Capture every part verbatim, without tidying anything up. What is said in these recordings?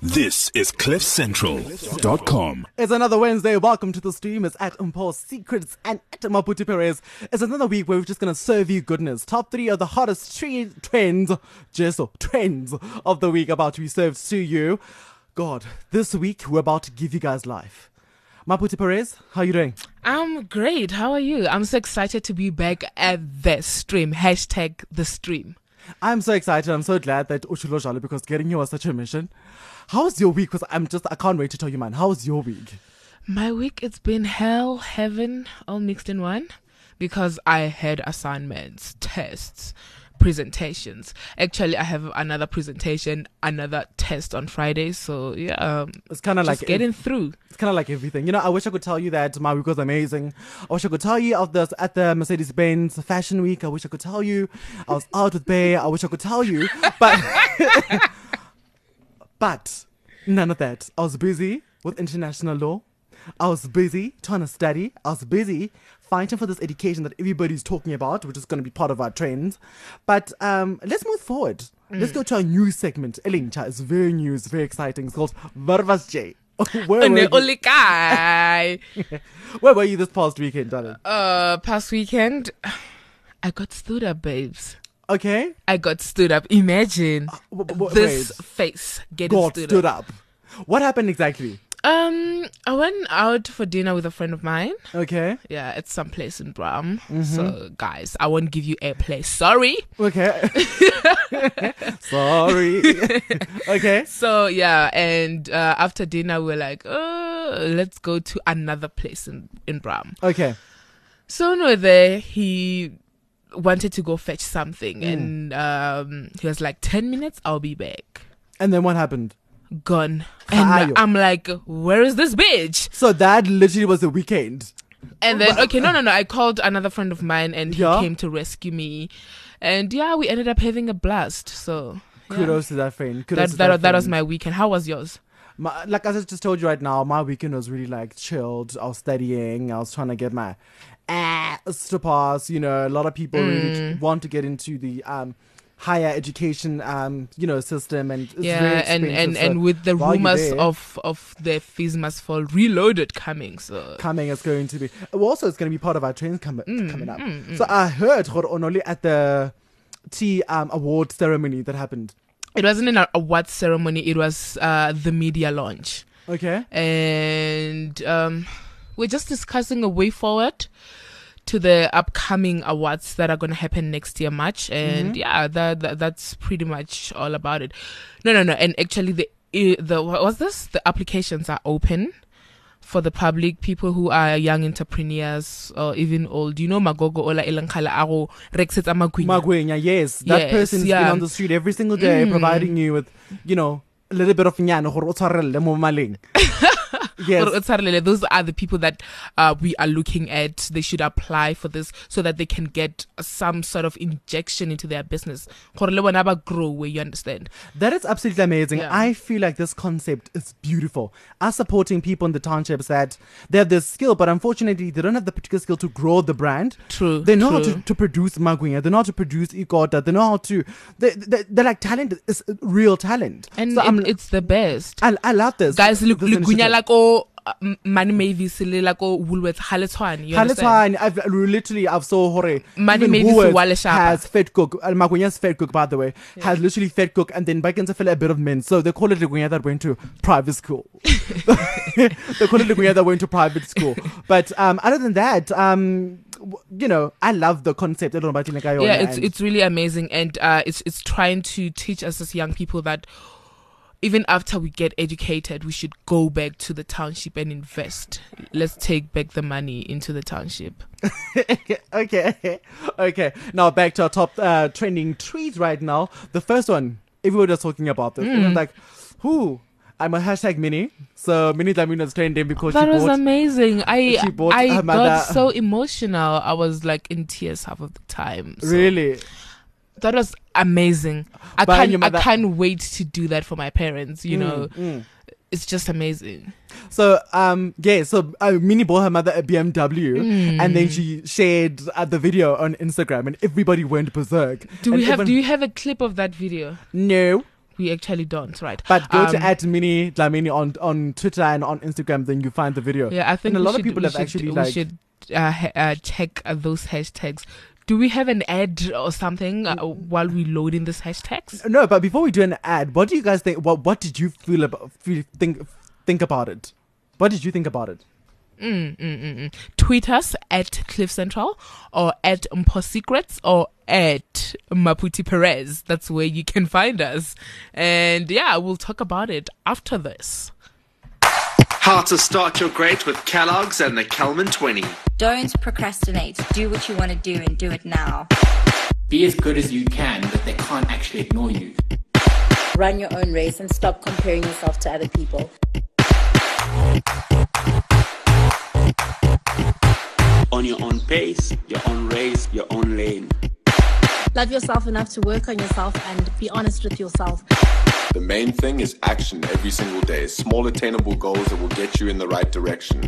This is cliff central dot com. It's another Wednesday. Welcome to the stream. It's at Impulse Secrets and at Maputi Perez. It's another week where we're just going to serve you goodness. Top three of the hottest tre- trends, just so, trends of the week about to be served to you. God, this week we're about to give you guys life. Maputi Perez, how are you doing? I'm great. How are you? I'm so excited to be back at the stream. Hashtag the stream. I'm so excited. I'm so glad that Uchulo Jalo, because getting here was such a mission. How was your week? Because I'm just, I can't wait to tell you mine. How was your week? My week, it's been hell, heaven, all mixed in one. Because I had assignments, tests, presentations. Actually, I have another presentation, another test on Friday. So yeah, um, it's kind of like getting ev- through. It's kind of like everything. You know, I wish I could tell you that my week was amazing. I wish I could tell you of the at the Mercedes-Benz Fashion Week. I wish I could tell you I was out with Bay. I wish I could tell you, but but none of that. I was busy with international law. I was busy trying to study. I was busy fighting for this education that everybody's talking about, which is going to be part of our trends. But um, let's move forward. Mm. Let's go to our news segment. Elincha is very new, it's very exciting. It's called Varvas J. Where were, you? Where were you this past weekend, darling? Uh, past weekend, I got stood up, babes. Okay. I got stood up. Imagine uh, w- w- this wait. face getting got stood, stood up. up. What happened exactly? Um, I went out for dinner with a friend of mine. Okay. Yeah, it's some place in Bram. Mm-hmm. So, guys, I won't give you a place. Sorry. Okay. Sorry. Okay. So, yeah, and uh, after dinner, we we're like, oh, let's go to another place in, in Bram. Okay. So, when we were there, he wanted to go fetch something. Mm. And um, he was like, ten minutes, I'll be back. And then what happened? Gone. And I'm like, where is this bitch? So that literally was the weekend. And then, okay, no, no, no. I called another friend of mine and he yeah? came to rescue me. And yeah, we ended up having a blast. So yeah. Kudos to that friend. Kudos that, to that, that, that was my weekend. How was yours? My, like I just told you right now, my weekend was really like chilled. I was studying. I was trying to get my ass to pass. You know, a lot of people mm. really want to get into the um. higher education, um, you know, system, and it's yeah, very and and, so and with the rumors there, of of the fees must fall reloaded coming, so coming is going to be also it's going to be part of our trends com- mm, coming up. Mm, mm. So I heard only at the T um award ceremony that happened. It wasn't an award ceremony; it was uh, the media launch. Okay, and um, we're just discussing a way forward to the upcoming awards that are going to happen next year, March, and mm-hmm. yeah, that, that that's pretty much all about it. No, no, no, and actually the the what was this? The applications are open for the public, people who are young entrepreneurs or even old. You know, Magogo Ola Elankala Aro Rexet Amagwinya. Magwinya, yes, that yes, person's yeah. been on the street every single day, mm. providing you with, you know, a little bit of nyano horo tsarelle mo maling. Yes. Those are the people that uh, we are looking at. They should apply for this so that they can get some sort of injection into their business. Grow, where you understand. That is absolutely amazing. Yeah. I feel like this concept is beautiful. Us supporting people in the townships that they have this skill, but unfortunately they don't have the particular skill to grow the brand. True. They know true. how to, to produce magwinya. They know how to produce ikota. They know how to. They, they, they're like talent is real talent. And so it, it's the best. I, I love this. Guys, look, this look, like oh. Money Mavis like oh Woolworth Haletwan. You Haletwan. I've literally I've saw hore. Money Mavis has fed cook. Magwinya's fed cook, by the way, yeah. has literally fed cook, and then back in a bit of men. So they call it Ligunya that went to private school. They call it Ligunya that went to private school. But um, other than that, um. you know, I love the concept. Yeah, it's it's really amazing, and uh, it's it's trying to teach us as young people that even after we get educated, we should go back to the township and invest. Let's take back the money into the township. okay, okay. Now back to our top uh, trending tweets right now. The first one, everyone was talking about this. Mm. And I'm like, who? I'm a hashtag Mini. So Mini Dlamini was trending because that she was bought, amazing. I she bought I got mother. so emotional. I was like in tears half of the time. So. Really? That was amazing. I But can't I can't wait to do that for my parents, you mm, know. Mm. It's just amazing. So, um, yeah, so uh, Minnie bought her mother a B M W mm. and then she shared uh, the video on Instagram and everybody went berserk. Do and we have, everyone, do you have a clip of that video? No. We actually don't, right? But go to Um, at Mini Dlamini on on Twitter and on Instagram, then you find the video. Yeah, I think and a we lot should, of people we have should, actually we like. should uh, ha- uh, check uh, those hashtags. Do we have an ad or something uh, while we loading these hashtags? No, but before we do an ad, what do you guys think? What What did you feel about feel, think think about it? What did you think about it? Mm, mm, mm, mm. Tweet us at Cliff Central or at Mpo Secrets or at Maputi Perez. That's where you can find us. And yeah, we'll talk about it after this. How to start your great with Kellogg's and the Kelman twenty. Don't procrastinate. Do what you want to do and do it now. Be as good as you can, but they can't actually ignore you. Run your own race and stop comparing yourself to other people. On your own pace, your own race, your own lane. Love yourself enough to work on yourself and be honest with yourself. The main thing is action every single day. Small attainable goals that will get you in the right direction.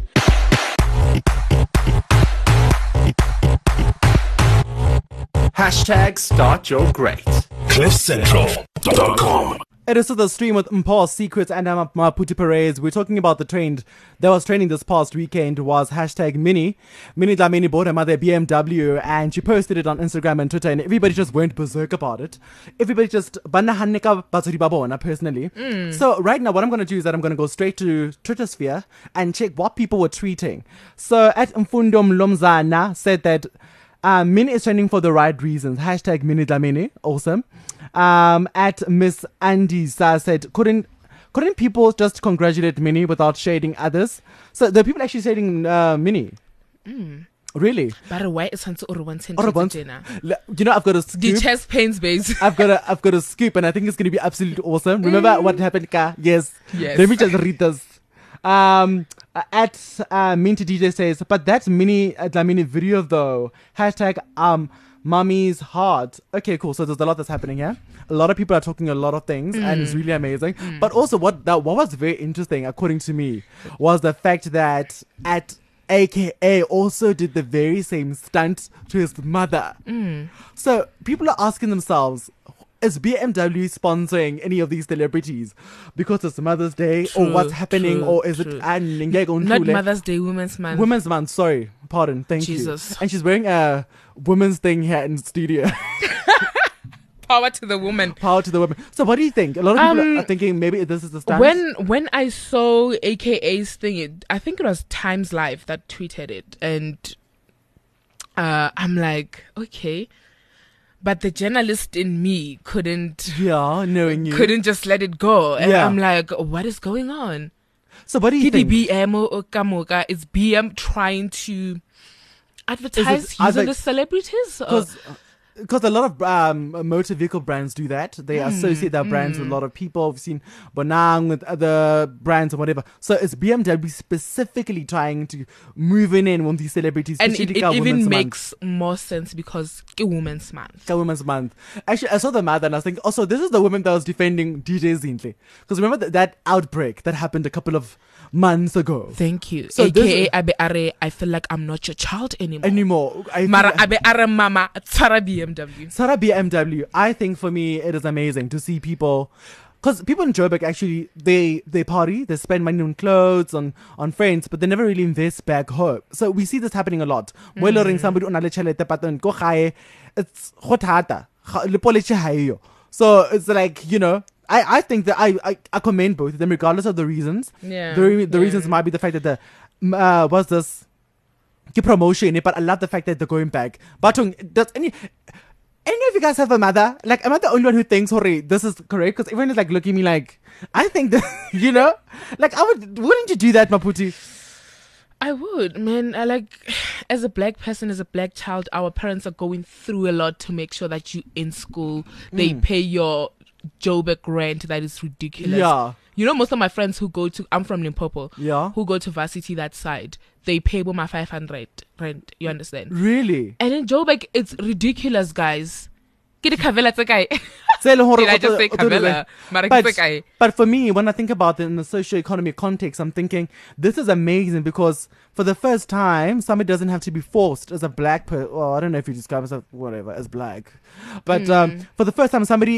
Hashtag start your great. cliff central dot com. It is to the stream with Mpo Secrets and um, Maputi Perez. We're talking about the trend that was trending this past weekend was hashtag Mini. Mini Dlamini bought her mother a B M W and she posted it on Instagram and Twitter and everybody just went berserk about it. Everybody just banahanika batsuri babona personally. So right now what I'm going to do is that I'm going to go straight to Twitter sphere and check what people were tweeting. So at Mfundom Lomzana said that Uh, Mini is trending for the right reasons. Hashtag Mini Dlamini. Awesome. Um, at Miss Andy Sa said, couldn't couldn't people just congratulate Mini without shading others? So the people actually shading uh, Mini. Mm. Really? By the way, it's until Or once- You know, I've got a The scoop. chest pains, babes. I've got a I've got a scoop, and I think it's going to be absolutely awesome. Remember what happened, Ka? Yes. Yes. Let me just read this. Um, uh, at uh, Minty D J says, but that Mini uh, Dlamini video though. Hashtag um mommy's heart. Okay, cool. So there's a lot that's happening here. A lot of people are talking a lot of things, and it's really amazing. But also, what that what was very interesting, according to me, was the fact that at A K A also did the very same stunt to his mother. So people are asking themselves, is B M W sponsoring any of these celebrities because it's Mother's Day or True, what's happening, true, or is true. it Not Mother's Day, Women's Month. Women's Month? Sorry, pardon, thank Jesus. you. And she's wearing a women's thing here in the studio. Power to the woman. Power to the women. So what do you think? A lot of people Um, are thinking maybe this is the stunt. When when I saw A K A's thing, it, I think it was Times Live that tweeted it, and uh, I'm like, okay, but the journalist in me couldn't yeah, knowing you couldn't just let it go, and Yeah. I'm like, what is going on? So what do you K D think? B M o kamoka, is B M trying to advertise are using they- the celebrities? Or- Because because a lot of um, motor vehicle brands do that. They associate their brands with a lot of people. We've seen Bonang with other brands or whatever. So it's B M W specifically trying to move in in with these celebrities. and it, especially it ka even Women's makes more sense because it's Women's Month. Ka Women's Month. Actually, I saw the math and I was thinking, also, this is the woman that was defending D J Zinhle. Because remember that, that outbreak that happened a couple of months ago? Thank you. So A K A this- Abe Are, I feel like I'm not your child anymore. Anymore. I Mara feel- Abe Are Mama Tsara B M W. Sarah B M W, I think for me it is amazing to see people, because people in Joburg actually they they party, they spend money on clothes, on on friends, but they never really invest back home. So we see this happening a lot. Mm. Somebody on but then go high, it's hotata, so it's like, you know. I, I think that I, I, I commend both of them regardless of the reasons. Yeah, The, re- the yeah. reasons might be the fact that the uh, what's this Get promotion, but I love the fact that they're going back. But does any any of you guys have a mother? Like, am I the only one who thinks, "Hurry, this is correct"? Because everyone is like looking at me like, I think that you know, like I would. Wouldn't you do that, Maputi? I would, man. I like, as a black person, as a black child, our parents are going through a lot to make sure that you in school. They Mm. pay your Joburg rent that is ridiculous. Yeah. You know, most of my friends who go to, I'm from Limpopo. Yeah. Who go to varsity that side, they pay my five hundred rent. You understand? Really? And in Joburg, it's ridiculous, guys. Ke di khavela tse kae? Did Did I just say khavela? Mara ke tse kae? But, but for me, when I think about it in the socio-economic context, I'm thinking this is amazing because for the first time, somebody doesn't have to be forced as a black person. Well, I don't know if you describe yourself, whatever, as black. But um, for the first time, somebody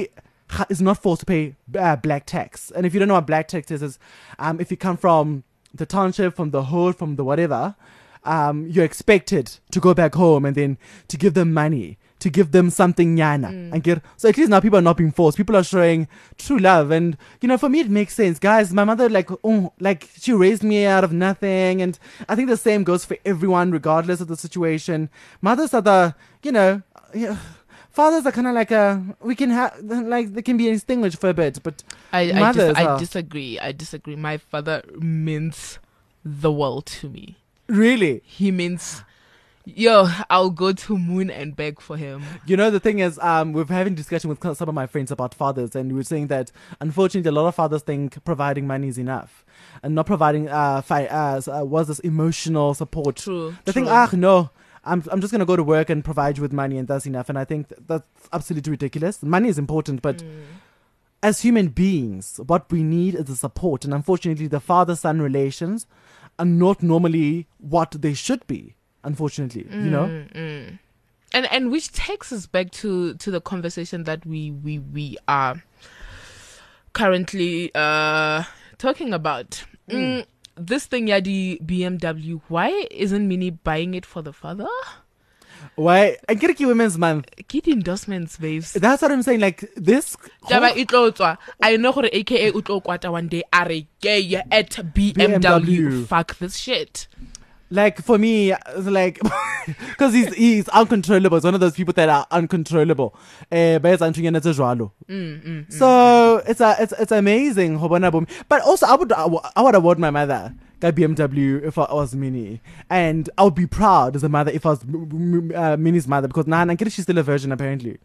ha- is not forced to pay uh, black tax. And if you don't know what black tax is, is um, if you come from the township, from the hood, from the whatever, um, you're expected to go back home and then to give them money, to give them something yana. Mm. And get, so at least now people are not being forced. People are showing true love. And, you know, for me, it makes sense. Guys, my mother, like, oh, like she raised me out of nothing. And I think the same goes for everyone, regardless of the situation. Mothers are the, you know, yeah, fathers are kind of like a, we can have, like, they can be extinguished for a bit. But I, I, mothers dis- I are, disagree. I disagree. My father means the world to me. Really? He means, yo, I'll go to moon and beg for him. You know, the thing is, um, we're having discussion with some of my friends about fathers, and we we're saying that, unfortunately, a lot of fathers think providing money is enough, and not providing uh, fi- uh, uh was this emotional support. True. They true. think, ah, no, I'm I'm just gonna go to work and provide you with money, and that's enough. And I think th- that's absolutely ridiculous. Money is important, but Mm. as human beings, what we need is the support. And unfortunately, the father-son relations are not normally what they should be. Unfortunately, Mm, you know. mm. And and which takes us back to, to the conversation that we we we are currently uh talking about. Mm. Mm, this thing, yeah, the B M W. Why isn't Minnie buying it for the father? Why? I get a Women's Month. Get endorsements, babes. That's what I'm saying. Like this. Jaba itlo tswa. I know gore A K A utlo kwata one day are gay at B M W. B M W. Fuck this shit. Like for me, it's like because he's he's uncontrollable. It's one of those people that are uncontrollable. Eh, but it's Antonia Jwalo. Mm, mm, So mm, it's a it's it's amazing. But also, I would I would award my mother a B M W if I was Minnie, and I would be proud as a mother if I was uh, Minnie's mother, because nah, I get she's still a virgin apparently.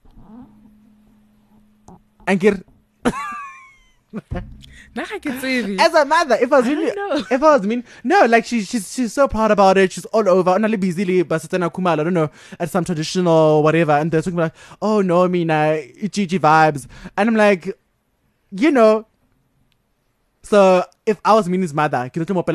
And get. As a mother, if I was I really, don't know. if I was mean, no, like she's she's she's so proud about it. She's all over. Only busy, but I don't know, at some traditional whatever, and they're talking like, oh no, Mina, Gigi vibes, and I'm like, you know. So if I was Minnie's mother,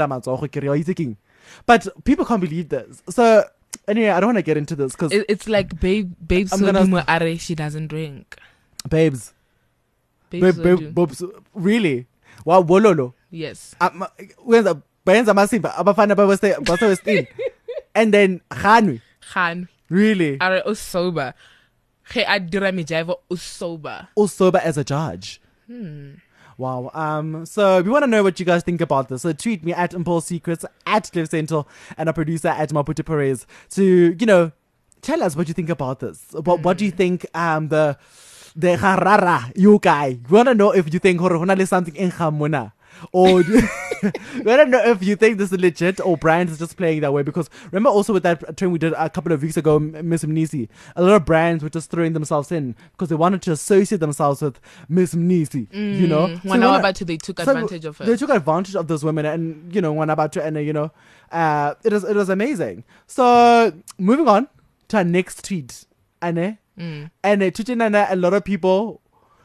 but people can't believe this. So anyway, I don't want to get into this because It, it's like babe, babe, I'm so gonna- are she doesn't drink. babes, Babe, babe, Sodu. babe, babes, really, wow, wololo. Yes. Um, wenza bayenza amasimba abafana baweste basewestini and then Khanwi, Khan. really Are us sober. Hey, I dira mi jive us sober. all sober as a judge. Hmm. Wow. Um. So we want to know what you guys think about this. So tweet me at Impulse Secrets, at Cliff Central, and our producer at Maputo Perez to, you know, tell us what you think about this. What What do you think? Um. The the harara you guy. We want to know if you think hona is something in Hamuna. Or do- we don't know if you think this is legit or brands is just playing that way, because remember also with that trend we did a couple of weeks ago, Miss Mnisi, a lot of brands were just throwing themselves in because they wanted to associate themselves with Miss Mnisi, you know. Mm, when we I wanna- about to, they took so advantage of They it. took advantage of those women, and you know, when about to, and uh, you know, uh, it was it was amazing. So moving on to our next tweet, Anne, Mm. and uh, Tutinana, a lot of people,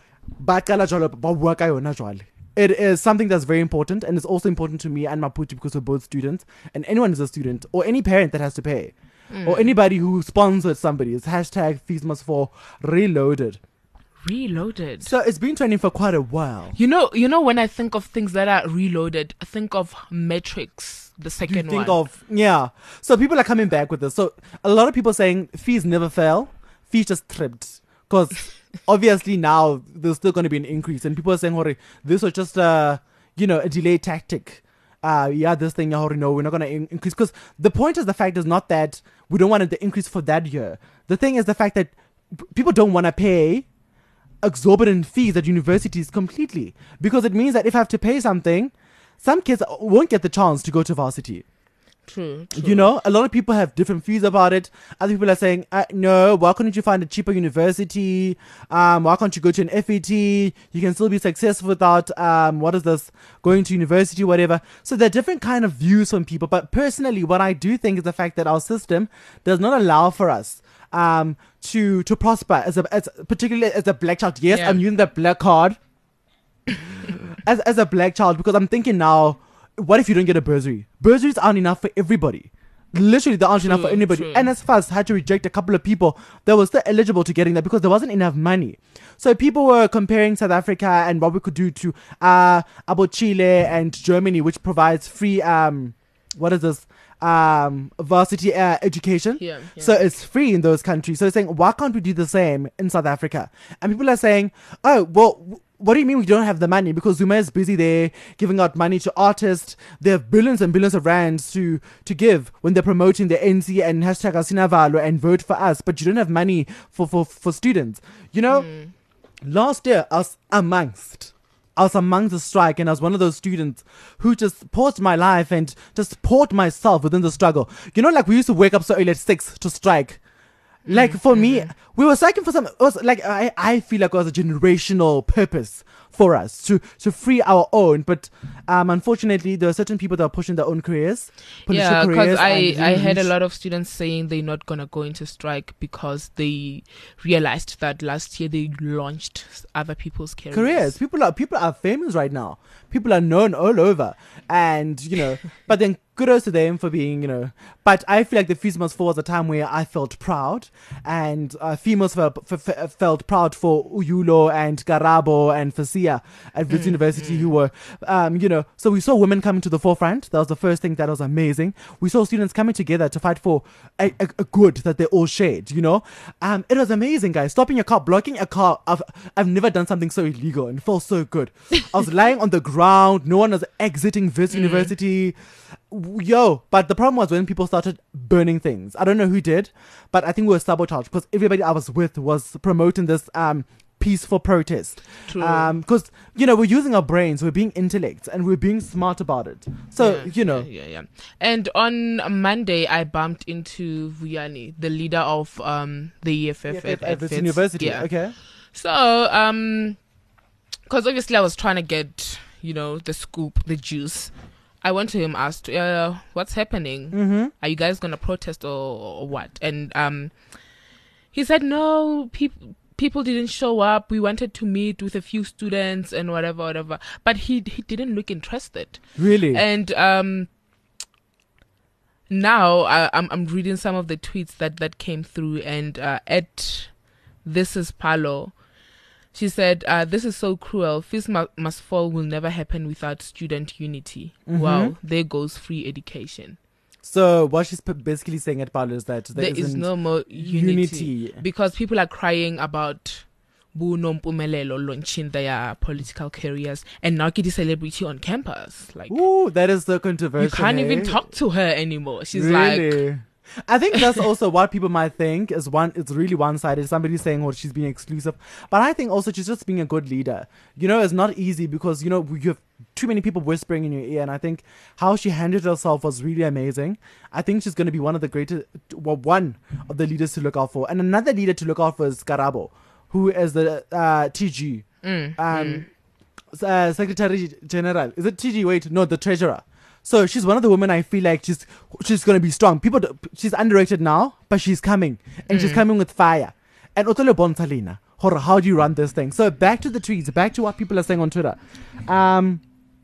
bakala jwalo, ba bua ka yona jwale. It is something that's very important, and it's also important to me and Maputi because we're both students, and anyone who's a student or any parent that has to pay, Mm. or anybody who sponsored somebody. It's hashtag Fees Must Fall Reloaded. Reloaded. So it's been trending for quite a while. You know, you know, when I think of things that are reloaded, I think of Matrix, the You second think one. of, yeah. So people are coming back with this. So a lot of people saying fees never fell, fees just tripped. Because obviously now there's still going to be an increase. And people are saying, Hori, this was just a, you know, a delay tactic. Uh, yeah, this thing, Hori, no, we're not going to in- increase. Because the point is, the fact is not that we don't want the increase for that year. The thing is the fact that p- people don't want to pay exorbitant fees at universities completely, because it means that if I have to pay something, some kids won't get the chance to go to varsity. True, true. You know, a lot of people have different views about it. Other people are saying, uh, no, why couldn't you find a cheaper university? Um, why can't you go to an F E T? You can still be successful without, um, what is this, going to university, whatever. So there are different kind of views from people. But personally, what I do think is the fact that our system does not allow for us um, to to prosper, as a, as particularly as a black child. Yes, Yeah. I'm using the black card as as a black child, because I'm thinking now, what if you don't get a bursary? Bursaries aren't enough for everybody. Literally, there aren't enough True, for anybody. true. N S F A S had to reject a couple of people that were still eligible to getting that because there wasn't enough money. So people were comparing South Africa and what we could do to uh, about Chile and Germany, which provides free, um, what is this? Um, varsity uh, education. Yeah, yeah. So it's free in those countries. So it's saying, why can't we do the same in South Africa? And people are saying, oh, well, w- what do you mean we don't have the money? Because Zuma is busy there giving out money to artists. They have billions and billions of rands to, to give when they're promoting the N C and hashtag Asinavalo and vote for us. But you don't have money for, for, for students. You know, Mm. last year I was amongst I was amongst the strike, and I was one of those students who just paused my life and just poured myself within the struggle. You know, like we used to wake up so early at six to strike. Like for me, we were striking for some. It was like I, I feel like it was a generational purpose for us to to free our own. But um, unfortunately, there are certain people that are pushing their own careers, political Yeah, because careers. I, and I heard a really- lot of students saying they're not going to go into strike because they realized that last year they launched other people's careers. careers. People are people are famous right now. People are known all over, and you know. But then kudos to them for being, you know. But I feel like the Fees Must Fall was a time where I felt proud, and uh, females felt f- f- felt proud for Uyulo and Garabo and Fasia at Wits Mm, University, who were, um, you know. So we saw women coming to the forefront. That was the first thing that was amazing. We saw students coming together to fight for a, a, a good that they all shared. You know, um, it was amazing, guys. Stopping your car, blocking a car. I've I've never done something so illegal and it felt so good. I was lying on the ground. No one was exiting Wits University. Yo, but the problem was when people started burning things. I don't know who did, but I think we were sabotaged because everybody I was with was promoting this um peaceful protest. True. Um, because you know we're using our brains, we're being intellects, and we're being smart about it. So Yeah, you know, yeah, yeah, yeah. And on Monday, I bumped into Vuyani, the leader of um the E F F at, at at Wits Wits. University. Yeah. Okay. So um, because obviously I was trying to get, you know, the scoop, the juice. I went to him, asked, uh, "What's happening? Mm-hmm. Are you guys gonna protest or, or what?" And um, he said, "No, people." People didn't show up. We wanted to meet with a few students and whatever, whatever. But he he didn't look interested. Really? And um, now I, I'm I'm reading some of the tweets that, that came through, and uh, at This Is Palo, she said, uh, "This is so cruel. Fees mu- must fall will never happen without student unity." Mhm. Wow, there goes free education. So what she's p- basically saying at Palo is that there, There is isn't no more unity, unity. because people are crying about Buno Mpumelelo launching their political careers, and now get a celebrity on campus. Like, Ooh, that is so controversial. you can't even hey? talk to her anymore. She's like, Really? I think that's also what people might think is one. It's really one-sided. Somebody saying, "Oh, she's being exclusive," but I think also she's just being a good leader. You know, it's not easy because you know you have too many people whispering in your ear, and I think how she handled herself was really amazing. I think she's going to be one of the greatest, well, one of the leaders to look out for, and another leader to look out for is Garabo, who is the uh, T G, Mm, um, uh, Secretary General. Is it T G? Wait, no, the Treasurer. So she's one of the women I feel like she's she's gonna be strong. People, do- she's underrated now, but she's coming, and she's Mm. coming with fire. And Otole Bonsalina, how do you run this thing? So back to the tweets, back to what people are saying on Twitter. Um,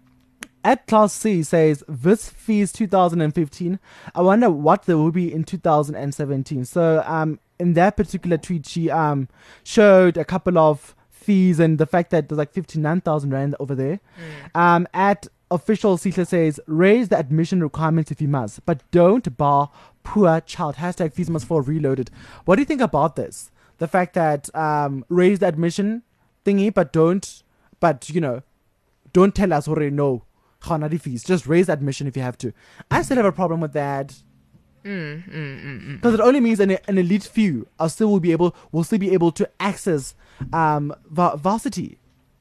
at Class C says this fees two thousand fifteen. I wonder what there will be in two thousand seventeen. So um, in that particular tweet, she um showed a couple of fees and the fact that there's like fifty-nine thousand rand over there. Um, at Official Sisla says, raise the admission requirements if you must, but don't bar poor child. Hashtag fees must fall reloaded. What do you think about this? The fact that um, raise the admission thingy, but don't, but you know, don't tell us already no. Khanadi fees. Just raise the admission if you have to. I still have a problem with that. mm, mm, mm, mm. Because it only means an, an elite few are still will be able will still be able to access um va- varsity.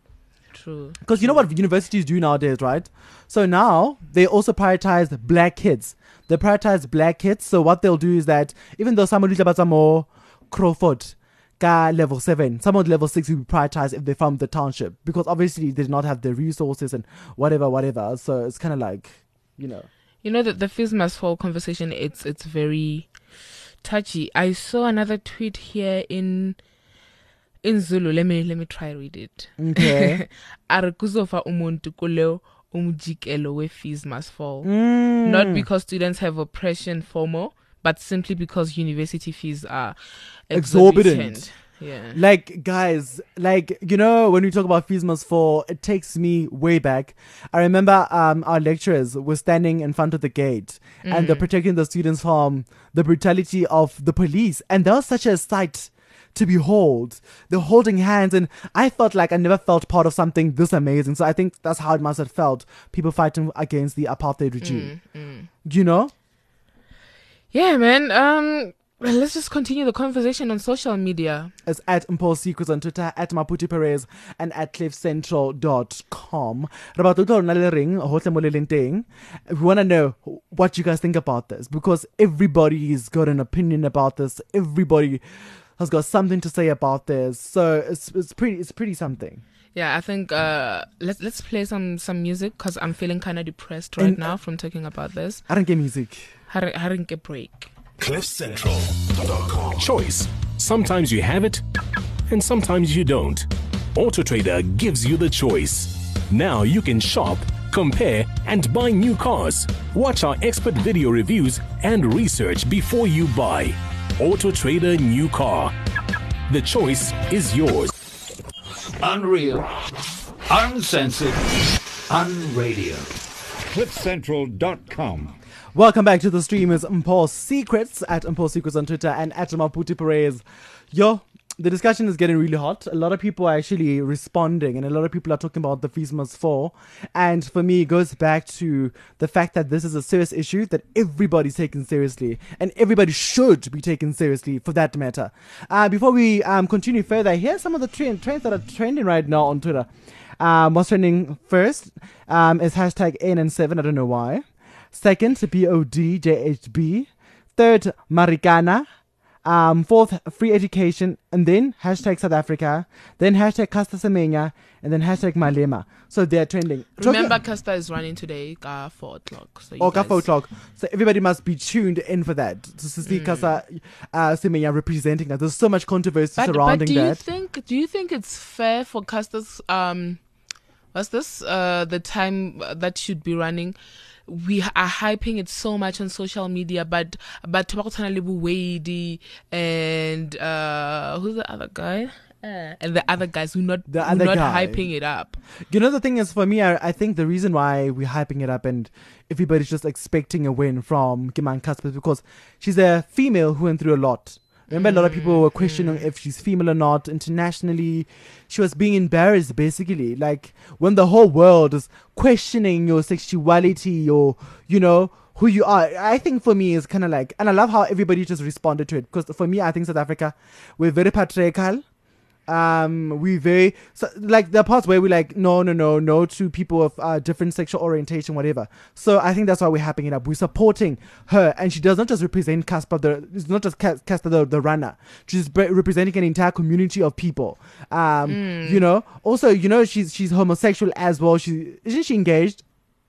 True. Because you know what universities do nowadays, right? So now they also prioritize black kids. They prioritize black kids. So what they'll do is that even though somebody about more Crawford ka level seven, some of level six will be prioritized if they're from the township. Because obviously they did not have the resources and whatever, whatever. So it's kind of like, you know. You know that the fees must fall conversation, it's it's very touchy. I saw another tweet here in in Zulu. Let me let me try read it. Okay. Are kuzofa umuntu kule umjikelo where fees must fall. Mm. Not because students have oppression FOMO, but simply because university fees are exorbitant. exorbitant. Yeah. Like, guys, like, you know, when we talk about fees must fall, it takes me way back. I remember um, our lecturers were standing in front of the gate mm. and they're protecting the students from the brutality of the police. And that was such a sight to behold. They're holding hands, and I felt like I never felt part of something this amazing. So I think that's how it must have felt, people fighting against the apartheid regime. Mm, mm. You know? Yeah, man. Um... Well, let's just continue the conversation on social media. It's at Impulse Secrets on Twitter, at Maputi Perez, and at cliff central dot com. We want to know what you guys think about this, because everybody's got an opinion about this. Everybody has got something to say about this. So it's it's pretty it's pretty something. Yeah, I think uh, let's let's play some, some music, because I'm feeling kind of depressed right and, now from talking about this. I don't get music. I don't get break. cliff central dot com. Choice. Sometimes you have it, and sometimes you don't. AutoTrader gives you the choice. Now you can shop, compare, and buy new cars. Watch our expert video reviews and research before you buy. AutoTrader New Car. The choice is yours. Unreal, uncensored, unradio. cliff central dot com. Welcome back to the stream. Is Impulse Secrets at Impulse Secrets on Twitter and at Maputi Perez. Yo, the discussion is getting really hot. A lot of people are actually responding, and a lot of people are talking about the fees must fall. And for me, it goes back to the fact that this is a serious issue that everybody's taking seriously, and everybody should be taken seriously for that matter. Uh, before we um, continue further, here's some of the trend, trends that are trending right now on Twitter. Um, what's trending first um, is hashtag A N N seven. I don't know why. Second, B O D J H B. Third, Marikana. Um, fourth, free education. And then hashtag South Africa. Then hashtag Caster Semenya. And then hashtag Malema. So they're trending. Remember, Caster is running today at four o'clock. So oh, guys... four o'clock. So everybody must be tuned in for that. To see mm. Caster uh, Semenya representing us. There's so much controversy but, surrounding but do you that. Think, do you think it's fair for Caster's... Um, what's this? Uh, the time that should be running... We are hyping it so much on social media, but but Wadey and uh, who's the other guy? Uh, and the other guys who not the who other not guy. hyping it up. You know, the thing is, for me, I, I think the reason why we're hyping it up and everybody's just expecting a win from Kimani Casper is because she's a female who went through a lot. Remember, mm, a lot of people were questioning mm. if she's female or not. Internationally, she was being embarrassed, basically. Like, when the whole world is questioning your sexuality, your, you know, who you are. I think for me, it's kind of like, and I love how everybody just responded to it. Because for me, I think South Africa, we're very patriarchal. Um, we very, so, like, the parts where we like, no, no, no, no to people of uh, different sexual orientation, whatever. So I think that's why we're hyping it up. We're supporting her, and she does not just represent Casper, the, it's not just Casper the, the runner. She's be- representing an entire community of people. Um, mm. You know, also, you know, she's she's homosexual as well. She isn't she engaged?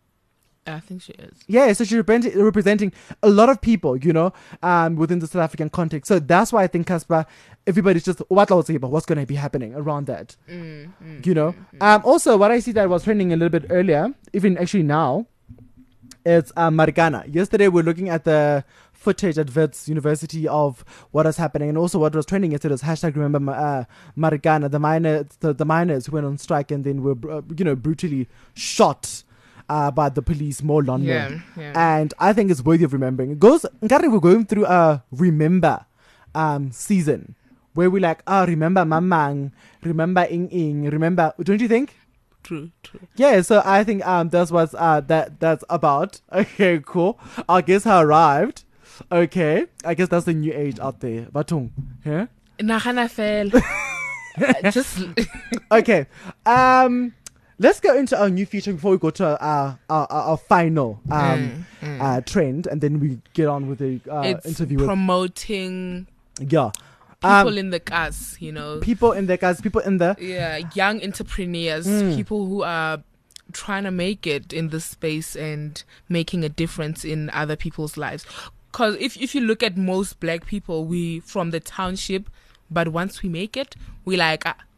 I think she is. Yeah, so she's represent- representing a lot of people, you know, um, within the South African context. So that's why I think Casper, everybody's just, what what's going to be happening around that, mm, mm, you know. Mm, um, also, what I see that was trending a little bit earlier, even actually now, it's uh, Marikana. Yesterday, we we're looking at the footage at Wits University of what is happening, and also what was trending yesterday was hashtag remember uh, Marikana, the miners, the, the miners who went on strike and then were, uh, you know, brutally shot Uh, by the police more London. Yeah, yeah. And I think it's worthy of remembering. It goes, we're going through a remember um, season where we like, ah, oh, remember Mamang, remember Ing Ing, remember, don't you think? True, true. Yeah, so I think um, that's what uh, that, that's about. Okay, cool. I guess I arrived. Okay, I guess that's the new age out there. Batung, yeah? Nahana fell. Just... Okay, um... let's go into our new feature before we go to our our, our, our final um, mm, mm. Uh, trend, and then we get on with the uh, it's interview. Promoting with, yeah, people um, in the cars, you know, people in the cars, people in the yeah, young entrepreneurs, mm. people who are trying to make it in this space and making a difference in other people's lives. Because if if you look at most black people, we from the township, but once we make it, we like. Uh,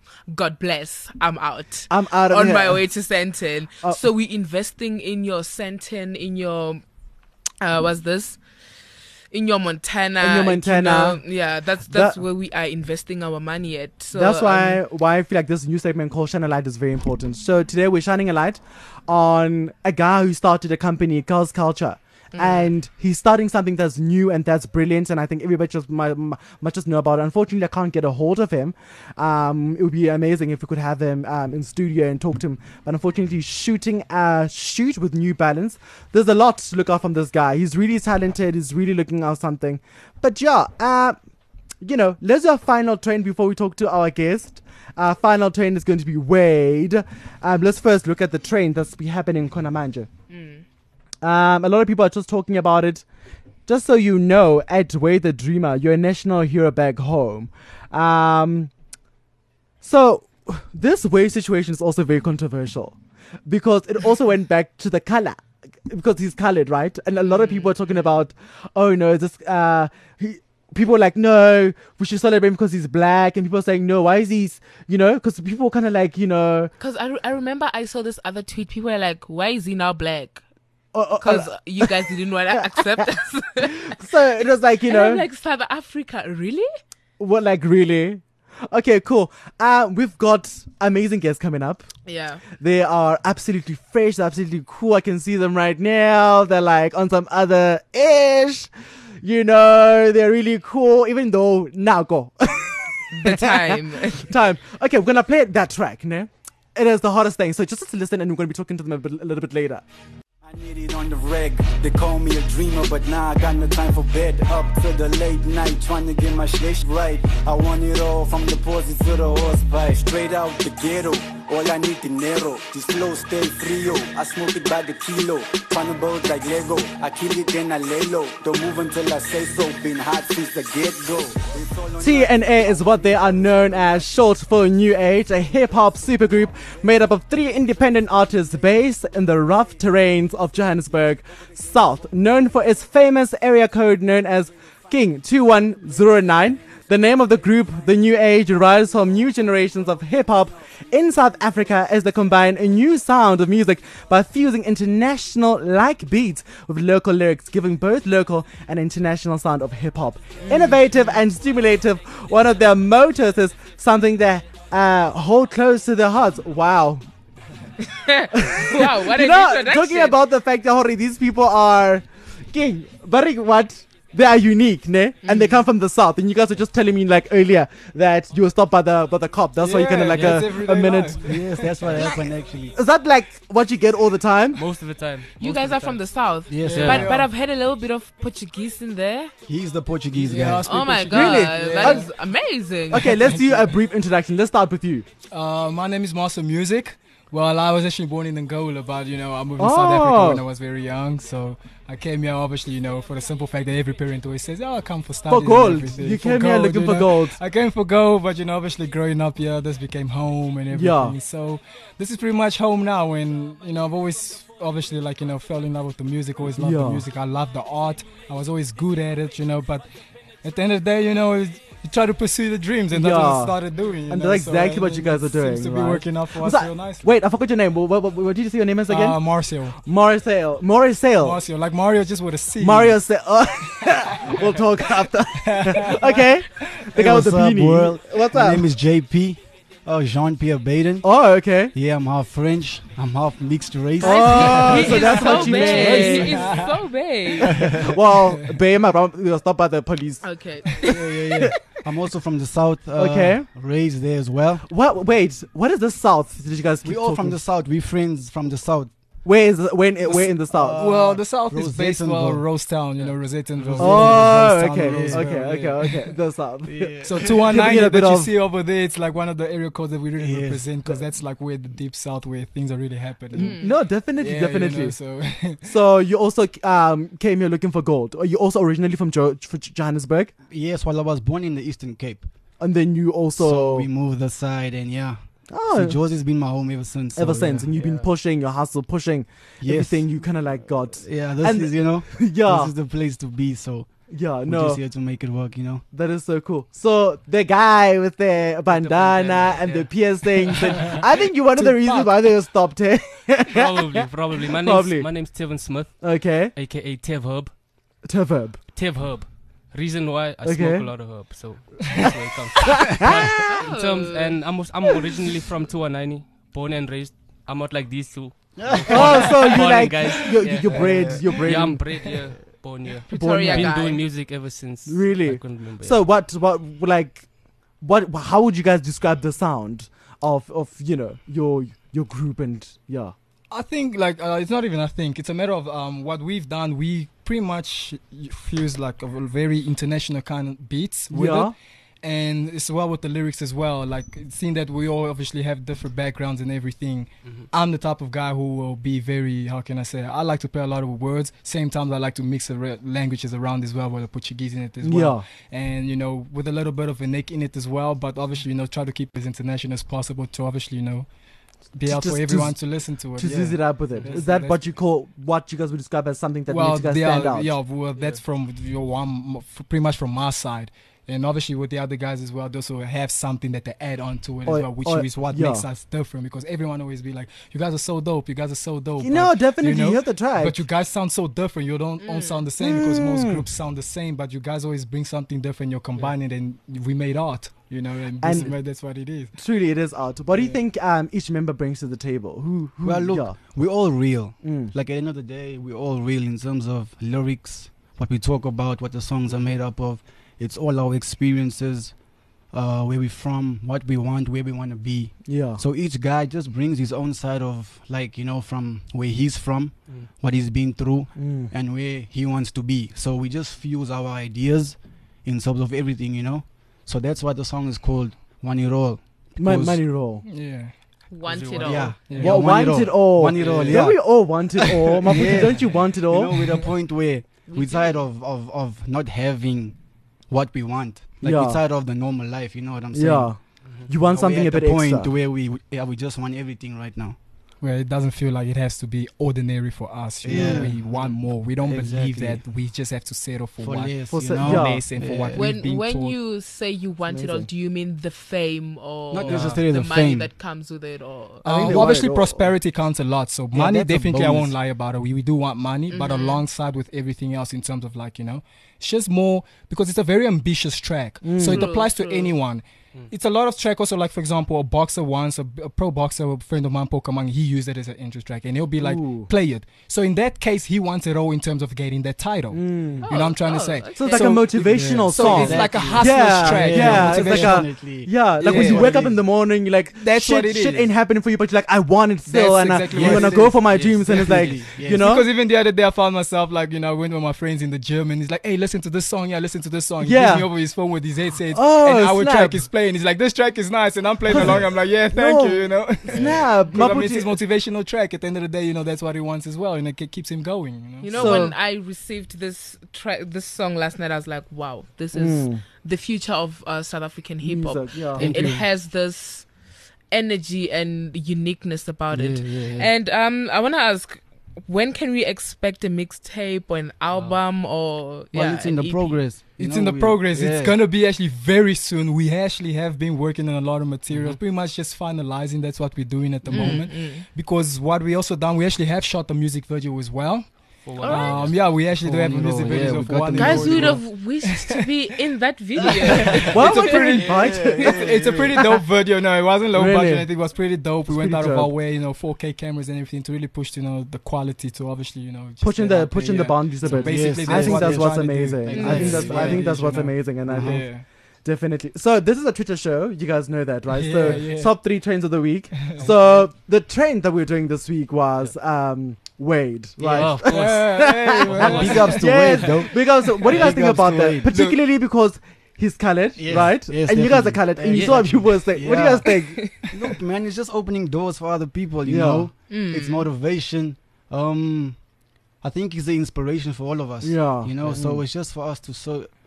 God bless, I'm out. I'm out of on here. my way to Sandton. Oh. So we're investing in your Sandton, in your uh, what's this? In your Montana. In your Montana. You know, yeah, that's that's That- where we are investing our money at. So That's why um, why I feel like this new segment called Shine a Light is very important. So today we're shining a light on a guy who started a company, Girls Culture. Mm. And he's starting something that's new and that's brilliant, and I think everybody just might, might just know about it. Unfortunately, I can't get a hold of him. Um, it would be amazing if we could have him um, in studio and talk to him. But unfortunately, he's shooting a shoot with New Balance. There's a lot to look out from this guy. He's really talented. He's really looking out something. But yeah, uh, you know, let's do a final trend before we talk to our guest. Our final trend is going to be Wade. Um, let's first look at the trend that's been happening in Konamanje. Mm. Um, a lot of people are just talking about it. Just so you know, at Wade the Dreamer, you're a national hero back home. Um, so this Wade situation is also very controversial because it also went back to the color, because he's colored, right? And a lot of people are talking about, oh no, this uh, he. People are like, no, we should celebrate him because he's black. And people are saying, no, why is he, you know, because people kind of like, you know. Because I, re- I remember I saw this other tweet. People are like, why is he now black? Because uh, Because uh, you guys didn't want to accept us. So it was like, you And know. I'm like, South Africa, really? What, like, really? Okay, cool. Uh, we've got amazing guests coming up. Yeah. They are absolutely fresh, they're absolutely cool. I can see them right now. They're like on some other ish. You know, they're really cool, even though now go. The time. time. Okay, we're gonna play that track, ne? It is the hottest thing. So just to listen, and we're gonna be talking to them a, bit, a little bit later. I need it on the reg. They call me a dreamer, but now I got no time for bed. Up to the late night, trying to get my shit right. I want it all, from the pussy to the horsepipe. Straight out the ghetto, all I need dinero. This flow stay frio, I smoke it by the kilo. Trying to build like Lego, I kill it then I lay low. Don't move until I say so, been hot since the get-go. T N A is what they are known as, short for New Age, a hip-hop supergroup made up of three independent artists based in the rough terrains of Johannesburg South, known for its famous area code known as King two one zero nine. The name of the group, The New Age, derives from new generations of hip-hop in South Africa as they combine a new sound of music by fusing international-like beats with local lyrics, giving both local and international sound of hip-hop. Innovative and stimulative, one of their mottos is something that uh, hold close to their hearts. Wow. Wow, what you an know, introduction. talking about the fact that Hori, these people are king, very what? They are unique, ne? Mm-hmm. And they come from the south. And you guys were just telling me like earlier that you were stopped by the by the cop. That's yeah, why you kind of like a, a minute. Yes, that's what happened actually. Is that like what you get all the time? Most of the time. You guys are from the south. Yes, yeah. yeah. But Yeah. but I've had a little bit of Portuguese in there. He's the Portuguese Yeah, guy. oh my Portuguese. god, Really? that Yeah. is amazing. Okay, let's do a brief introduction. Let's start with you. Uh, my name is Master Music. Well, I was actually born in Angola, but you know, I moved to Oh. South Africa when I was very young. So I came here, obviously, you know, for the simple fact that every parent always says, "Oh, I come for studies." For gold. and everything." You For came here gold, looking you for know. gold. I came for gold, but you know, obviously, growing up here, this became home and everything. Yeah. So this is pretty much home now. And you know, I've always, obviously, like you know, fell in love with the music. Always loved Yeah. the music. I loved the art. I was always good at it, you know. But at the end of the day, you know, you try to pursue the dreams, and that's what I started doing. you And know, that's so, exactly uh, what you guys are it doing. Seems to be right? working out for Was us that- real nicely. Wait, I forgot your name. What, what, what, what did you say your name is again? Uh, Marcel. Marcel. Marcel. Marcel, like Mario, just with a C. Mario said, oh. We'll talk after. Okay. The Hey, guy with what's the up, beanie. world? What's My up? name is J P. Oh, Jean-Pierre Baden. Oh, okay. Yeah, I'm half French. I'm half mixed race. Oh, He so is that's so what you big. mean. He is so big. Well, Bay, my brother, we were stopped by the police. Okay. yeah, yeah, yeah. I'm also from the south. Uh, Okay. Raised there as well. What? Wait, what is the south? Did you guys keep We all from talking? the south. We friends from the south. Where is when? Where in the south? Well, the south is based well, Rosettenville. Rosetown, you know, Rosettenville. Oh, Rosetown, okay, Roseville, okay, okay, yeah. okay. The south. So two one nine Giving it a that bit you of- see over there, it's like one of the area codes that we really Yes. represent because that's like where the deep south where things are really happening. Mm. No, definitely, Yeah, you definitely. know, so So you also um, came here looking for gold. Are you also originally from jo- for Johannesburg? Yes, well, I was born in the Eastern Cape. And then you also So we moved aside, and yeah. Oh. So Josie's been my home ever since. ever so, since, yeah. and you've been pushing your hustle, pushing Yes. everything. You kind of like got Yeah, this and is, you know, yeah. this is the place to be. So Yeah, We're no. just here to make it work, you know. That is so cool. So the guy with the bandana and the piercings, and I think you're one of the reasons why they stopped here. Probably, probably. My name's Probably. my name's Tevin Smith. Okay. A K A Tev Herb. Tev Herb. Tev Herb. Reason why I Okay. smoke a lot of herb, so that's where it comes from. In terms, and I'm I'm originally from Tuanani, born and raised. I'm not like these two. Oh, so you Foreign like guys. you're, Yeah. you're bred, you're bred. Yeah, I'm bred here, born here. Pretoria Been guy. doing music ever since. Really? I couldn't remember. So what, what, like, what? How would you guys describe the sound of, of you know, your your group and yeah? I think like uh, it's not even I think it's a matter of um what we've done. We pretty much fuse like a very international kind of beats with Yeah. it, and it's well with the lyrics as well. Like seeing that we all obviously have different backgrounds and everything. Mhm. I'm the type of guy who will be very, how can I say, I like to play a lot of words. Same time I like to mix the re- languages around as well, with the Portuguese in it as well. And you know, with a little bit of a Nick in it as well. But obviously, you know, try to keep it as international as possible to obviously, you know, be To out for just- everyone to- to listen to it. To yeah. use it up with it. That's- Is that that's- what you call what you guys would describe as something that well, makes you guys yeah, stand out? Yeah, well, that's from your one, f- pretty much from my side. And obviously with the other guys as well, they also have something that they add on to it Or- as well, which or- is what yeah. makes us different. Because everyone always be like, "You guys are so dope. You guys are so dope." You know, But, definitely, you have to try. But you guys sound so different. You don't all sound the same because most Mm. groups sound the same. But you guys always bring something different. You're combining, and we made art. You know, and, this And- is what- that's what it is. Truly, it is art. What do you think um, each member brings to the table? Who? who Well, look, yeah. we're all real. Mm. Like at the end of the day, we're all real in terms of lyrics, what we talk about, what the songs are made up of. It's all our experiences, uh, where we're from, what we want, where we want to be. Yeah. So each guy just brings his own side of, like, you know, from where he's from, Mm. what he's been through, Mm. and where he wants to be. So we just fuse our ideas in terms of everything, you know. So that's what the song is called, One Year Old. My Because- money roll. Yeah. Want it all. Yeah. Yeah. Yeah, Well, one want year it old. all. One year old, Don't yeah. we all want it all? Maputi, Yeah. don't you want it all? You know, with a point where we're tired of, of, of not having what we want. Like Yeah. we're tired of the normal life, you know what I'm saying? Yeah. You want But we're something at a the bit point extra. where we yeah we just want everything right now. Where it doesn't feel like it has to be ordinary for us. You know? Yeah. We want more. We don't believe Exactly. that we just have to settle for, For what less, For you se- know? yeah. less and for what Yeah. we've When been when told. you say you want it all, Amazing. do you mean the fame or Not Yeah. necessarily the the money fame. that comes with it? Or I think Uh, they well, want obviously, it all. prosperity counts a lot. So Yeah, money, that's a definitely, I bonus. won't lie about it. We, we do want money, but Mhm. alongside with everything else in terms of like, you know, it's just more because it's a very ambitious track. So it True, applies to true. anyone. It's a lot of track also, like for example, a boxer once, a, a pro boxer, a friend of mine, Pokemon, he used it as an intro track and he'll be like, Ooh. play it. So in that case, he wants it all in terms of getting that title. You know what I'm trying to say? So it's like a motivational so song. it's like a Exactly. hustler's yeah, track. Yeah, you know, it's like a Definitely. yeah, like when Yeah. you What wake it up in is. the morning, you're like That's shit, what it shit is. ain't happening for you, but you're like I want it still, That's and exactly I, what I'm gonna it go is. for my Yes, dreams, and it's like definitely. you know, Because even the other day, I found myself like, you know, I went with my friends in the gym and he's like, hey, listen to this song. Yeah, listen to this song. He Yeah. gives me over his phone with his headsets. Oh, and our snap. track is playing. He's like, this track is nice. And I'm playing along. I'm like, yeah, thank No. you, you know. snap. 'Cause, I mean, it's Maputi- his motivational track. At the end of the day, you know, that's what he wants as well. And it ke- keeps him going, you know. You know, So- when I received this track, this song last night, I was like, "Wow, this is Mm. the future of uh, South African hip hop." Music, yeah. It, Thank it you. has this energy and uniqueness about Yeah, it. yeah, yeah. And um, I want to ask, when can we expect a mixtape or an album or Well, yeah, it's in an the E P? progress. you It's know, in the we- progress. yeah. It's gonna be actually very soon. We actually have been working on a lot of Mm-hmm. materials, pretty much just finalizing. That's what we're doing at the Mm, moment. mm. Because what we also done, we actually have shot the music video as well. For All one right. Um, yeah, we actually For do have a one music year old, video yeah, we for got one the year Guys old. would have wished to be in that video. Why It's a would you pretty- invite? it's, it's a pretty dope video. No, it wasn't low Really? budget. I think it was pretty dope. We It's went out pretty of our dope. way, you know, four K cameras and everything to really push, you know, the quality to obviously, you know, just Pushing get the out there, pushing the yeah. boundaries a So bit. basically, Yes, I that's think what that's we're what's trying to do. amazing. I think That's that's I what think it that's is, what's you know. amazing, and I Yeah. think definitely. So this is a Twitter show. You guys know that, right? so Yeah, yeah. top three trends of the week. So the trend that we're doing this week was um Wade, right? Yeah, of course. Yeah, hey, man. Big ups to Yes, Wade, though. because what do you guys Big think ups about to that? Wade. Particularly because he's colored, Yes, right? yes, and you guys are definitely. colored, and you Yeah. saw viewers say, "What do you Yeah. guys think?" Look, man, it's just opening doors for other people, you Yeah. know. Mm. It's motivation. Um, I think it's the inspiration for all of us. Yeah. You know, so it's just for us to so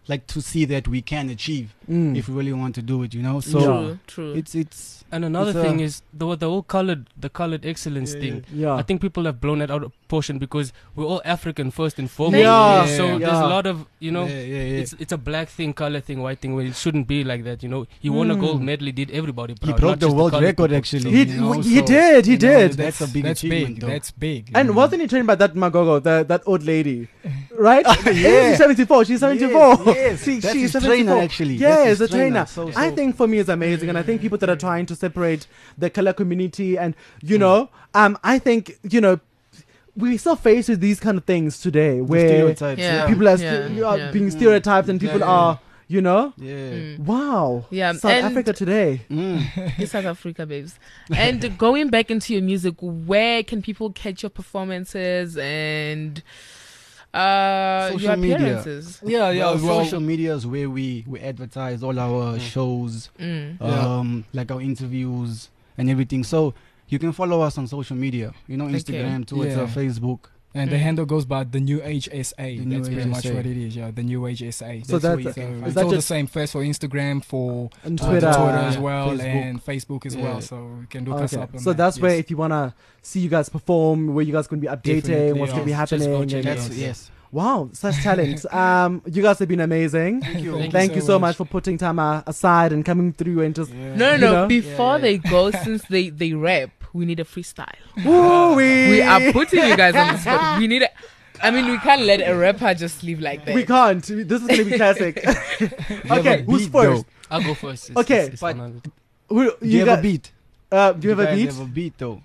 like to see that we can achieve Mm. if we really want to do it, you know. So True, true. it's it's And another it's, thing uh, is the the whole colored the colored excellence Yeah, thing. yeah. I think people have blown it out of proportion because we're all African first and foremost. Yeah, So yeah. there's a lot of you know, Yeah, yeah, yeah. it's it's a black thing, color thing, white thing. Where it shouldn't be like that. You know, he won a Mm. gold medal. He did everybody proud. he broke not the just world colored record people. actually. He- you know, he so, did, he you know, did. That's a big that's achievement. big. though. That's big. And you know. wasn't he trained by that Magogo, the, that old lady? Right? Yeah. She's seventy-four. She's seventy-four. Yes, yes. She, That's she's his seventy-four. trainer, actually. Yeah, That's as his a trainer. trainer. So- I so- think for me it's amazing. And I think people that are trying to separate the color community and, you know, um, I think, you know, we still face with these kind of things today where stereotypes, Yeah. people are, Yeah, st- are yeah. being stereotyped and people Yeah. are, you know, Yeah. wow. Yeah, South and- Africa today. Mm. You're South Africa, babes. And going back into your music, where can people catch your performances and uh, your Social media. appearances? Yeah, yeah. Well, Well, social media is where we, we advertise all our shows, Mm. um, like our interviews and everything. So you can follow us on social media. You know, Okay. Instagram, Twitter, Yeah. Facebook. and the Mm. handle goes by the New Age S A. The New That's Age pretty much S A. what it is. Yeah, the New Age S A. So That's where that's, you So can it's is that all the just same first for Instagram, for and uh, Twitter, Twitter as well, Facebook. and Facebook as Yeah. well. So you can look us Okay. up. On So that, that's where yes. if you want to see you guys perform, where you guys going to be updating, Definitely, what's going to be yeah. Just go happening. check and- it That's, out. yes. Wow, such talent. um, you guys have been amazing. Thank you. Thank, Thank you so much for putting time uh, aside and coming through and just Yeah. No, no, You no. know? Before Yeah, they go, since they, they rap, we need a freestyle. woo we We are putting you guys on the spot. We need a. I mean, we can't let a rapper just leave like that. We can't. This is going to be classic. okay, who's beat, first? I'll go first. It's, Okay, it's, it's but- one hundred. Who, Do you, have got, a beat? Uh, do you have a guys beat? have a beat though.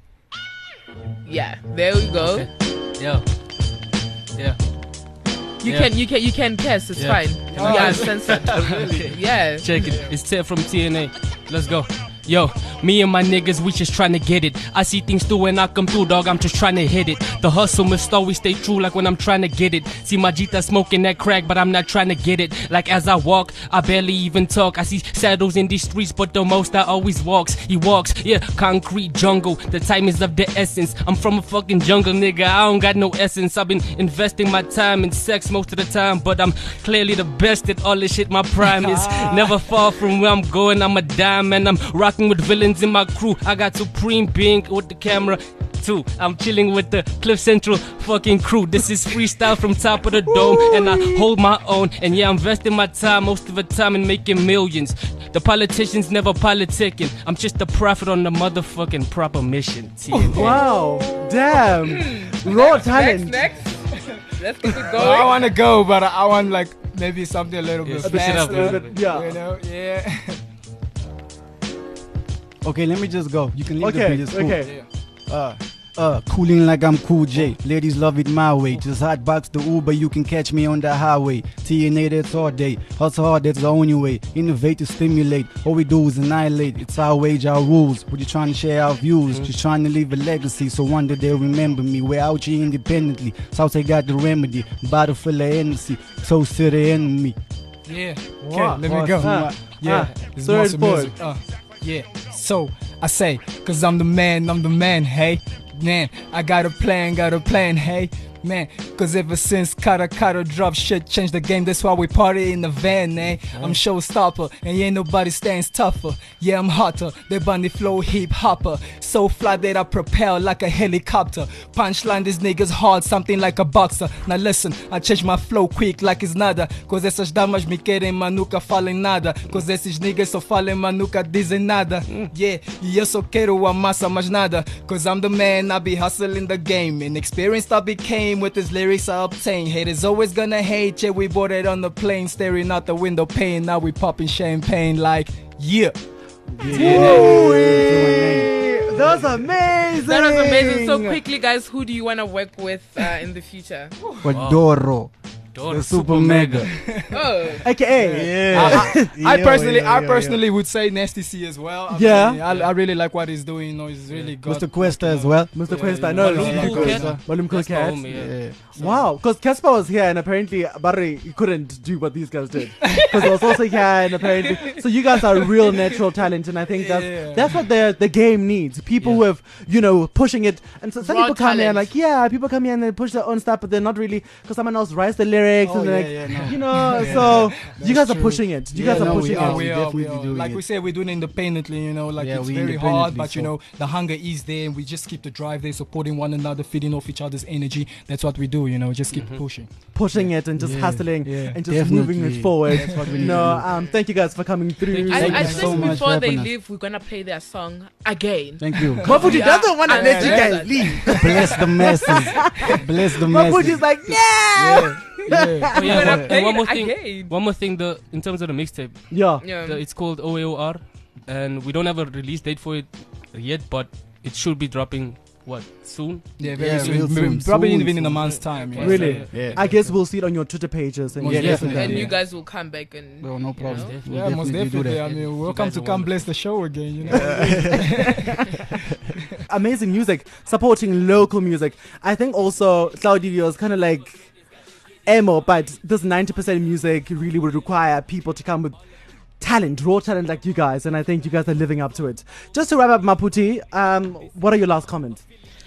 Yeah, there we go. Okay. Yeah. Yeah. You Yeah. can, you can, you can guess. It's Yeah. fine. Can we I are guess? censored. Okay. Yeah. Check it. It's Ted from T N A. Let's go. Yo, me and my niggas, we just trying to get it. I see things through when I come through, dog. I'm just trying to hit it. The hustle must always stay true, like when I'm trying to get it. See my Jita smoking that crack, but I'm not trying to get it. Like as I walk, I barely even talk. I see shadows in these streets, but the most I always walks. He walks, yeah, concrete jungle. The time is of the essence. I'm from a fucking jungle, nigga. I don't got no essence. I've been investing my time in sex most of the time, but I'm clearly the best at all this shit. My prime is never far from where I'm going. I'm a dime and I'm rocking with villains in my crew. I got Supreme being with the camera too. I'm chilling with the Cliff Central fucking crew. This is freestyle from top of the dome, and I hold my own. And yeah, I'm investing my time most of the time in making millions. The politicians never politicking. I'm just a prophet on the motherfucking proper mission. T N A. Wow, damn, raw talent. Next, next. Let's keep it Well, I going. want to go, but I, I want like maybe something a little Yeah, bit switch it up a faster. little bit. Yeah. You know, yeah. Okay, let me just go. You can leave Okay, the beat. It's cool. okay. Uh, uh, cooling like I'm Cool J. Ladies love it my way. Just hotbox the Uber, you can catch me on the highway. T N A, that's all day. Hustle hard, that's the only way. Innovate to stimulate. All we do is annihilate. It's our wage, our rules. We're just trying to share our views. Just trying to leave a legacy, so one day they'll remember me. We're out here independently. Southside got the remedy. Bottle full of energy. Toast to the enemy. Yeah. Okay, Wow. let me go. Ah, yeah. ah, It's third muscle forward. music. Uh, yeah. So I say, cause I'm the man, I'm the man, hey. Man, I got a plan, got a plan, hey. Man, cause ever since Kata Kata drop shit changed the game, that's why we party in the van, eh? I'm showstopper, and ain't nobody stands tougher. Yeah, I'm hotter, the bunny flow hip hopper. So fly that I propel like a helicopter. Punchline these niggas hard, something like a boxer. Now listen, I change my flow quick like it's nada. Cause essas damas me querem, mas nunca falem nada. Cause esses niggas só falem, mas nunca dizem nada. Yeah, e eu só quero a massa, mais nada. Cause I'm the man, I be hustling the game. And experienced I became with his lyrics I obtain. Haters always gonna hate, yeah, we bought it on the plane. Staring out the window pane, now we popping champagne like, yeah. Woo-wee. That was amazing. That was amazing. So quickly, guys, who do you want to work with uh, in the future? Wadoro. Doro. The super mega. Oh, A K A. Yeah. I, I, I Yeah, personally, yeah, I yeah, personally would say Nasty C as well. I Yeah. mean, I, I really like what he's doing. You know, he's really good. Mister Questa as well. Mister Yeah, Questa, yeah. no, Balloon no, Cool no, Cat. no. Balloon Cool That's my Cat. homie, yeah. Yeah. Wow, because Casper was here and apparently Barry couldn't do what these guys did. Because he was also here and apparently. So you guys are real natural talent, and I think that's Yeah. that's what the the game needs. People who have, you know, pushing it. And so some Raw people come here and talent. like, yeah, people come here and they push their own stuff, but they're not really, because someone else writes the lyrics lyrics Oh, and yeah, like, yeah, no. you know, Yeah, so that's you guys are true. pushing it. You Yeah, guys are no, we pushing are, it. we we are, we definitely are. doing Like it. we say, we're doing it independently, you know, like Yeah, it's we very hard, independently, but you so- know, the hunger is there and we just keep the drive there, supporting one another, feeding off each other's energy. That's what we do, you know, just keep pushing. Pushing it and just Yeah, hustling yeah. and just moving Definitely. it forward. That's what we need no, to do. um, thank you guys for coming through. I, Thank I you think so much for before they having us. leave, we're gonna play their song again. Thank you. Mafuji Yeah. doesn't want to And let you then- guys leave. Bless the masses. Bless the masses. Mafuji's like, yeah. Yeah. Oh, yeah, We're gonna one, play and one it more thing. again. One more thing. The in terms of the mixtape, Yeah. Yeah. the, it's called O A O R, and we don't have a release date for it yet, but it should be dropping what soon. Yeah, very Yeah, soon. real soon, Probably soon, even in a soon. month's time. Yeah. Really? Yeah. I guess we'll see it on your Twitter pages and Most Yeah, this and definitely. that. And Yeah. you guys will come back and No, no problem. know? We'll Yeah, most definitely do definitely. that. I mean, You welcome guys to are come wonderful. bless the show again. You know. Amazing music, supporting local music. I think also Claudio is kind of like emo, but this ninety percent music really would require people to come with talent, raw talent like you guys, and I think you guys are living up to it. Just to wrap up, Maputi, um, what are your last comments?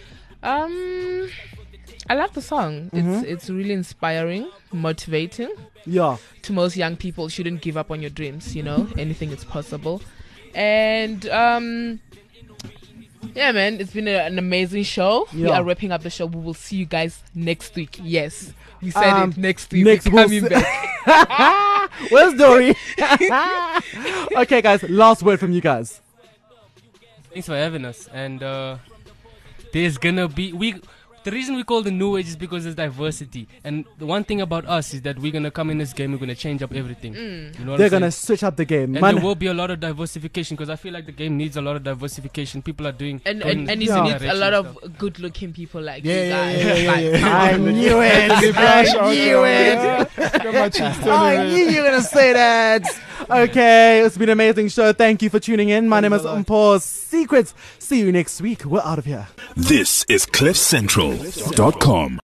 Um, I love the song. Mhm. It's it's really inspiring, motivating. Yeah. To most young people, shouldn't give up on your dreams. You know, anything is possible. And um, yeah, man, it's been a, an amazing show. We Yeah. are wrapping up the show. We will see you guys next week. Yes, we said Um, it next week. next We're we'll coming s- back. Where's Dory? Okay, guys, last word from you guys. Thanks for having us. And uh, there's gonna be we. The reason we call the new age is because there's diversity. And the one thing about us is that we're gonna come in this game. We're gonna change up everything. Mm. You know what They're I'm saying? gonna switch up the game. And Man- there will be a lot of diversification because I feel like the game needs a lot of diversification. People are doing And going and, and in it different needs a directions lot and of good-looking people like Yeah, you yeah, guys. yeah, yeah, Like, yeah. I knew it. I knew it. I knew you were gonna say that. Okay, it's been an amazing show. Thank you for tuning in. My name is Umpo Secrets. See you next week. We're out of here. This is cliff central dot com.